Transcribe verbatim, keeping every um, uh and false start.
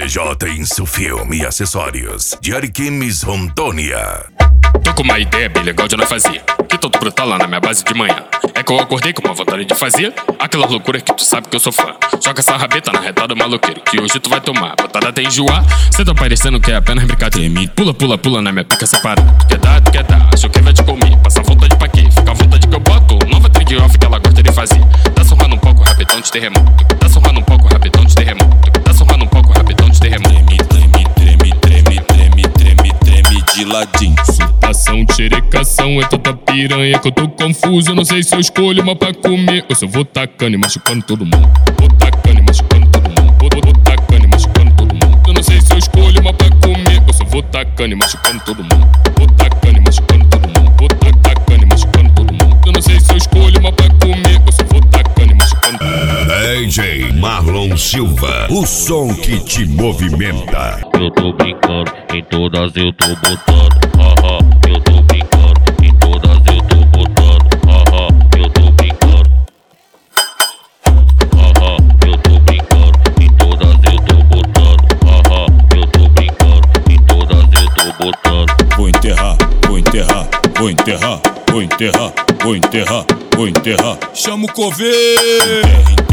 J Insufilme e Acessórios de Ariquemes, Rondônia. Tô com uma ideia bem legal de nós fazer, que tô brotar lá na minha base de manhã. É que eu acordei com uma vontade de fazer aquela loucura que tu sabe que eu sou fã. Joga essa rabeta na reta do maloqueiro, que hoje tu vai tomar botada até enjoar. Cê tá parecendo que é apenas brincadeira. Pula, pula, pula na minha pica separada. Tu quer dar, tu quer dar, achou que vai te comer. Passa vontade pra quê? Fica à vontade que eu boto nova trick off que ela gosta de fazer. Tá surrando um pouco, rabetão de terremoto. Tá surrando um pouco, rabetão de terremoto. Tá surrando um pouco, rabetão de terremoto. Treme, treme, treme, treme, treme, treme de ladinho. Ação, xerecação, é tanta piranha que eu tô confuso. Eu não sei se eu escolho uma pra comer ou se eu vou tacando e machucando todo mundo. Vou tacando e machucando todo mundo. Vou, vou, vou tacando e machucando todo mundo. Eu não sei se eu escolho uma pra comer ou se eu vou tacando e machucando todo mundo. Vou tacando e machucando todo mundo. Vou tacando e machucando todo mundo. Eu não sei se eu escolho uma pra comer ou se eu vou tacando e machucando todo mundo. D J Marlon Silva, o som que te movimenta. Eu tô brincando, em todas eu tô botando. Haha, eu tô brincando, em todas eu tô botando. Haha, eu tô brincando. Haha, eu tô brincando, em todas eu tô botando. Haha, eu tô brincando, em todas eu tô botando. Vou enterrar, vou enterrar, vou enterrar, vou enterrar, vou enterrar, vou enterrar. Chama o coveiro.